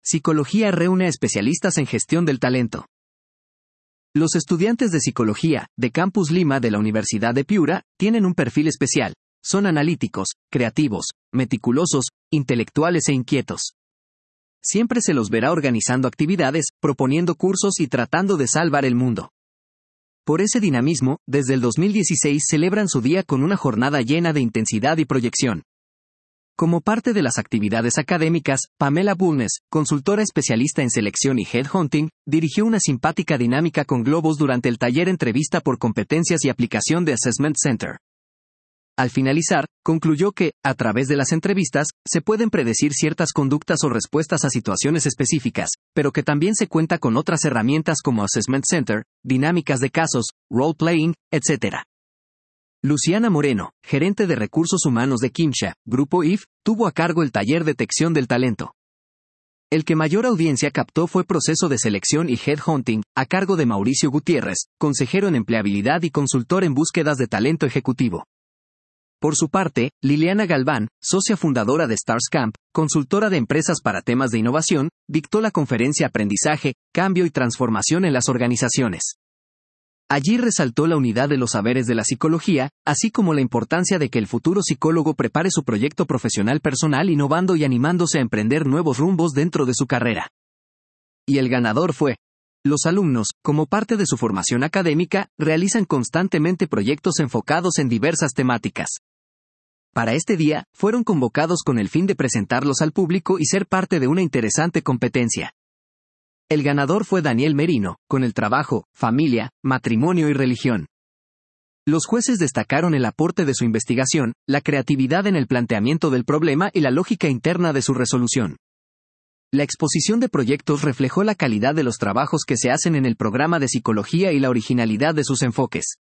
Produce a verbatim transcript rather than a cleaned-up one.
Psicología reúne a especialistas en gestión del talento. Los estudiantes de psicología, de Campus Lima de la Universidad de Piura, tienen un perfil especial. Son analíticos, creativos, meticulosos, intelectuales e inquietos. Siempre se los verá organizando actividades, proponiendo cursos y tratando de salvar el mundo. Por ese dinamismo, desde el dos mil dieciséis celebran su día con una jornada llena de intensidad y proyección. Como parte de las actividades académicas, Pamela Bulnes, consultora especialista en selección y headhunting, dirigió una simpática dinámica con globos durante el taller Entrevista por competencias y aplicación de Assessment Center. Al finalizar, concluyó que, a través de las entrevistas, se pueden predecir ciertas conductas o respuestas a situaciones específicas, pero que también se cuenta con otras herramientas como Assessment Center, dinámicas de casos, role-playing, etcétera. Luciana Moreno, gerente de recursos humanos de Kimsha, Grupo I F, tuvo a cargo el taller Detección del Talento. El que mayor audiencia captó fue Proceso de Selección y Headhunting, a cargo de Mauricio Gutiérrez, consejero en empleabilidad y consultor en búsquedas de talento ejecutivo. Por su parte, Liliana Galván, socia fundadora de Stars Camp, consultora de empresas para temas de innovación, dictó la conferencia Aprendizaje, Cambio y Transformación en las Organizaciones. Allí resaltó la unidad de los saberes de la psicología, así como la importancia de que el futuro psicólogo prepare su proyecto profesional personal innovando y animándose a emprender nuevos rumbos dentro de su carrera. Y el ganador fue. Los alumnos, como parte de su formación académica, realizan constantemente proyectos enfocados en diversas temáticas. Para este día, fueron convocados con el fin de presentarlos al público y ser parte de una interesante competencia. El ganador fue Daniel Merino, con el trabajo, familia, matrimonio y religión. Los jueces destacaron el aporte de su investigación, la creatividad en el planteamiento del problema y la lógica interna de su resolución. La exposición de proyectos reflejó la calidad de los trabajos que se hacen en el programa de psicología y la originalidad de sus enfoques.